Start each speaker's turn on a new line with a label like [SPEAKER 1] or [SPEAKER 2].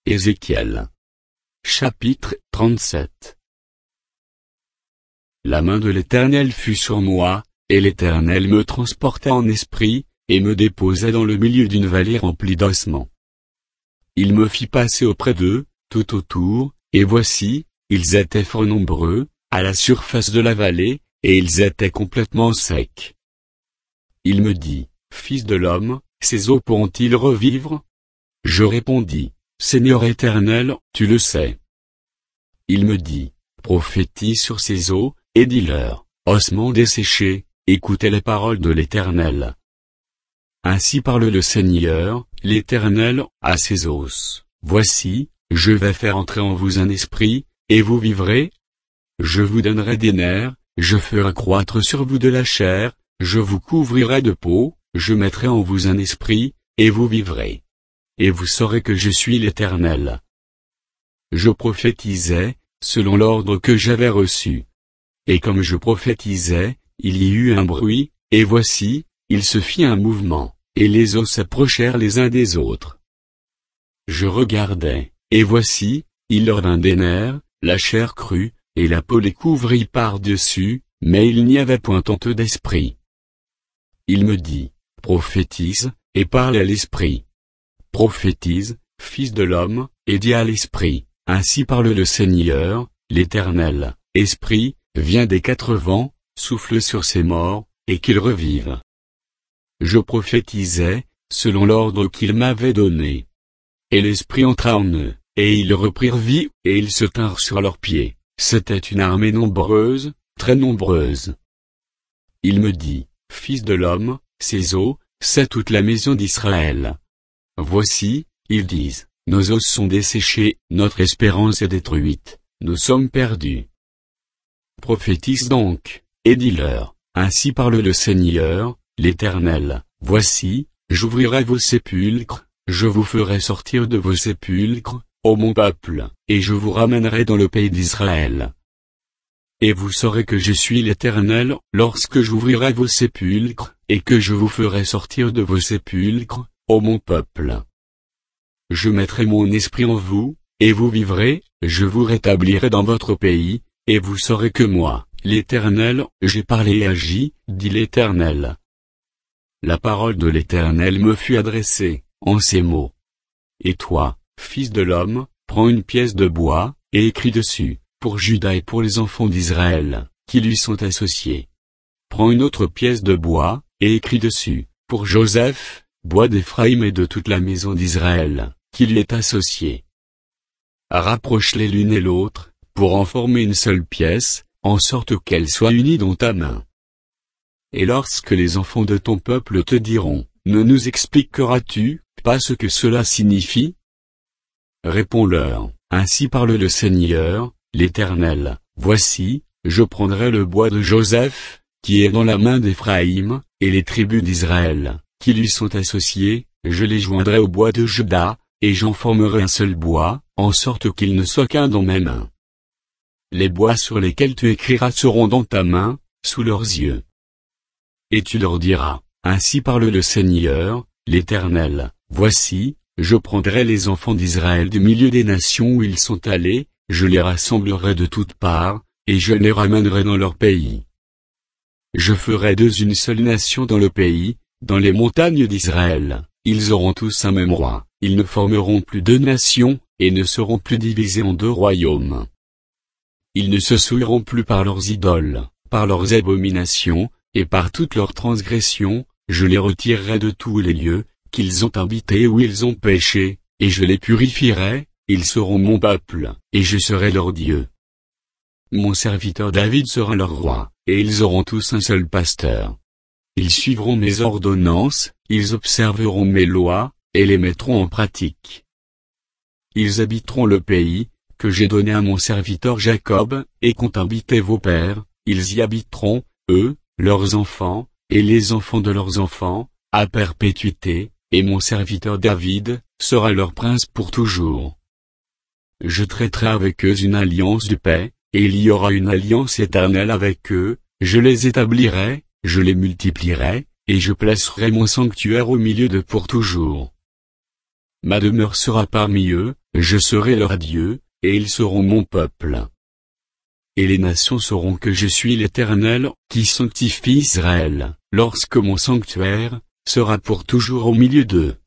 [SPEAKER 1] Ézéchiel. Chapitre 37. La main de l'Éternel fut sur moi, et l'Éternel me transporta en esprit, et me déposa dans le milieu d'une vallée remplie d'ossements. Il me fit passer auprès d'eux, tout autour, et voici, ils étaient fort nombreux, à la surface de la vallée, et ils étaient complètement secs. Il me dit, Fils de l'homme, ces eaux pourront-ils revivre? Je répondis, Seigneur Éternel, tu le sais. Il me dit, prophétise sur ces eaux, et dis-leur, ossements desséchés, écoutez les paroles de l'Éternel. Ainsi parle le Seigneur, l'Éternel, à ces os. Voici, je vais faire entrer en vous un esprit, et vous vivrez. Je vous donnerai des nerfs, je ferai croître sur vous de la chair, je vous couvrirai de peau, je mettrai en vous un esprit, et vous vivrez. Et vous saurez que je suis l'Éternel. Je prophétisais, selon l'ordre que j'avais reçu. Et comme je prophétisais, il y eut un bruit, et voici, il se fit un mouvement, et les os s'approchèrent les uns des autres. Je regardai, et voici, il leur vint des nerfs, la chair crue, et la peau les couvrit par-dessus, mais il n'y avait point en eux d'esprit. Il me dit, prophétise, et parle à l'esprit. Prophétise, fils de l'homme, et dis à l'esprit, ainsi parle le Seigneur, l'Éternel, esprit, viens des quatre vents, souffle sur ces morts, et qu'ils revivent. Je prophétisais, selon l'ordre qu'il m'avait donné. Et l'esprit entra en eux, et ils reprirent vie, et ils se tinrent sur leurs pieds, c'était une armée nombreuse, très nombreuse. Il me dit, Fils de l'homme, ces eaux, c'est toute la maison d'Israël. Voici, ils disent, nos os sont desséchés, notre espérance est détruite, nous sommes perdus. Prophétise donc, et dis-leur, ainsi parle le Seigneur, l'Éternel, voici, j'ouvrirai vos sépulcres, je vous ferai sortir de vos sépulcres, ô mon peuple, et je vous ramènerai dans le pays d'Israël. Et vous saurez que je suis l'Éternel, lorsque j'ouvrirai vos sépulcres, et que je vous ferai sortir de vos sépulcres, ô mon peuple. Je mettrai mon esprit en vous, et vous vivrez, je vous rétablirai dans votre pays, et vous saurez que moi, l'Éternel, j'ai parlé et agi, dit l'Éternel. La parole de l'Éternel me fut adressée, en ces mots. Et toi, fils de l'homme, prends une pièce de bois, et écris dessus, pour Juda et pour les enfants d'Israël, qui lui sont associés. Prends une autre pièce de bois, et écris dessus, pour Joseph, bois d'Éphraïm et de toute la maison d'Israël, qui lui est associé. Rapproche-les l'une et l'autre, pour en former une seule pièce, en sorte qu'elles soient unies dans ta main. Et lorsque les enfants de ton peuple te diront, ne nous expliqueras-tu pas ce que cela signifie? Réponds-leur, ainsi parle le Seigneur, l'Éternel, voici, je prendrai le bois de Joseph, qui est dans la main d'Éphraïm, et les tribus d'Israël, qui lui sont associées, je les joindrai au bois de Juda, et j'en formerai un seul bois, en sorte qu'il ne soit qu'un dans mes mains. Les bois sur lesquels tu écriras seront dans ta main, sous leurs yeux. Et tu leur diras, ainsi parle le Seigneur, l'Éternel, voici, je prendrai les enfants d'Israël du milieu des nations où ils sont allés, je les rassemblerai de toutes parts, et je les ramènerai dans leur pays. Je ferai d'eux une seule nation dans le pays, dans les montagnes d'Israël, ils auront tous un même roi, ils ne formeront plus deux nations, et ne seront plus divisés en deux royaumes. Ils ne se souilleront plus par leurs idoles, par leurs abominations, et par toutes leurs transgressions, je les retirerai de tous les lieux, qu'ils ont habités où ils ont péché, et je les purifierai, ils seront mon peuple, et je serai leur Dieu. Mon serviteur David sera leur roi, et ils auront tous un seul pasteur. Ils suivront mes ordonnances, ils observeront mes lois, et les mettront en pratique. Ils habiteront le pays, que j'ai donné à mon serviteur Jacob, et qu'ont habité vos pères, ils y habiteront, eux, leurs enfants, et les enfants de leurs enfants, à perpétuité, et mon serviteur David, sera leur prince pour toujours. Je traiterai avec eux une alliance de paix, et il y aura une alliance éternelle avec eux, je les établirai, je les multiplierai, et je placerai mon sanctuaire au milieu d'eux pour toujours. Ma demeure sera parmi eux, Je serai leur Dieu, et ils seront mon peuple. Et les nations sauront que je suis l'Éternel, qui sanctifie Israël, lorsque mon sanctuaire sera pour toujours au milieu d'eux.